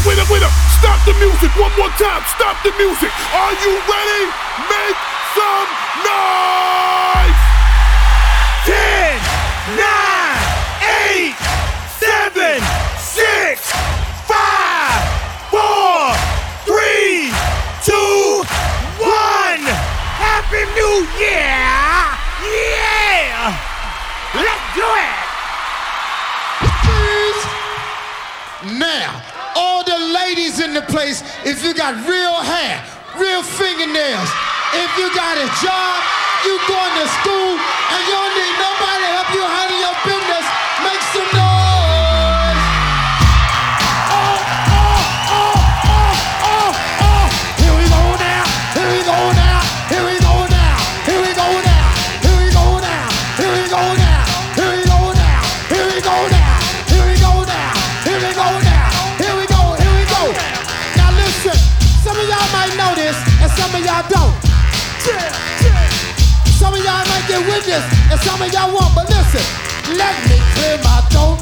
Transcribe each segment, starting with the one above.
Stop the music one more time. Stop the music. Are you ready? Make some noise. 10, 9, 8, 7, 6, 5, 4, 3, 2, 1. Happy New Year! Yeah! Let's do it! Now, all the ladies in the place, if you got real hair, real fingernails, if you got a job, you going to school, and you don't need nobody to help you handle your business, make some noise. Oh, oh, oh, oh, oh, oh. Here we go now, here we go now, here we go now, here we go now, here we go now, here we go now, here we go now, here we go now, here we go now, here we go now. Some of y'all might know this, and some of y'all don't. Some of y'all might get with this, and some of y'all won't. But listen, let me clear my throat.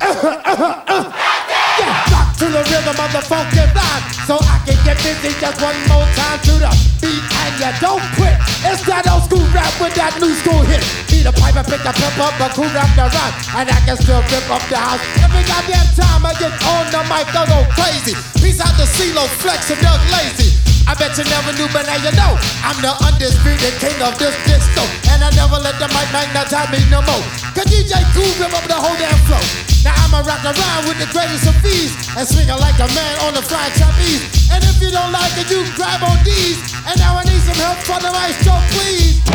Yeah, rock to the rhythm of the funky rhyme, so I can get busy just one more time to the beat, and you don't quit. It's that old school rap with that new school hit. Beat a pipe and pick a pimp up, a cool rap the rhyme, and I can still rip up the house. Every goddamn time I get on the mic, I go crazy. Peace out to CeeLo, Flex, and Doug Lazy. I bet you never knew, but now you know I'm the undisputed king of this disco, and I never let the mic magnetize me no more. Cause DJ Cool rip up the whole damn flow. Now I'ma rock around with the greatest of ease and swing it like a man on the flying trapeze. And if you don't like it, you grab on these. And now I need some help from the maestro, please.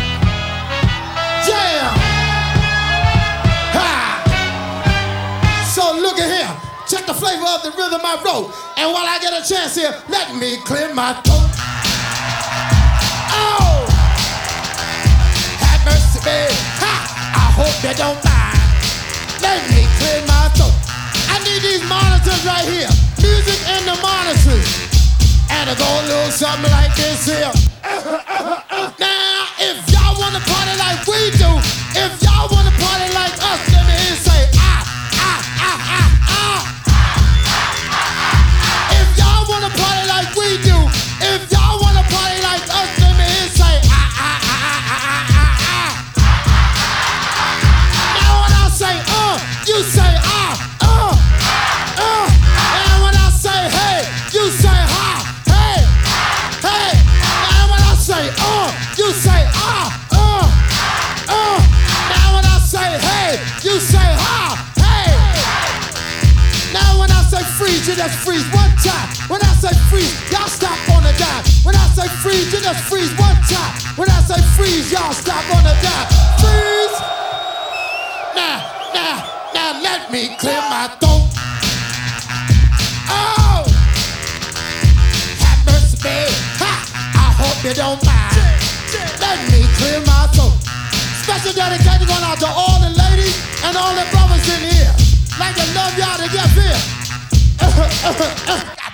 Yeah. Ha. So look at here. Check the flavor of the rhythm I wrote. And while I get a chance here, let me clear my throat. Oh! Have mercy, babe. Ha! I hope you don't mind. Let me clear my throat. I need these monitors right here. Music in the monitors. And it go a little something like this here. Now, if y'all wanna party like we do, if y'all wanna party like us, let me hear you say, ah, ah, ah, ah, ah. If y'all wanna party like we do, if y'all wanna party like us, let me hear you say, ah, ah, ah, ah, ah, ah, ah. Now when I say, you say, and when I say, hey, you say, ha, hey, hey. Now when I say, you say, Now when I say, hey, you say, ha, hey. Now when I say freeze, you just freeze one time. When I say freeze, y'all stop on the dime. When I say freeze, you just freeze one time. When I say freeze, y'all stop on the dime. Freeze. Now let me clear my throat. Oh, have mercy, babe. Ha! I hope you don't mind. Let me clear my throat. Special dedication going out to all the ladies and all the brothers in here. Like I love y'all to get here.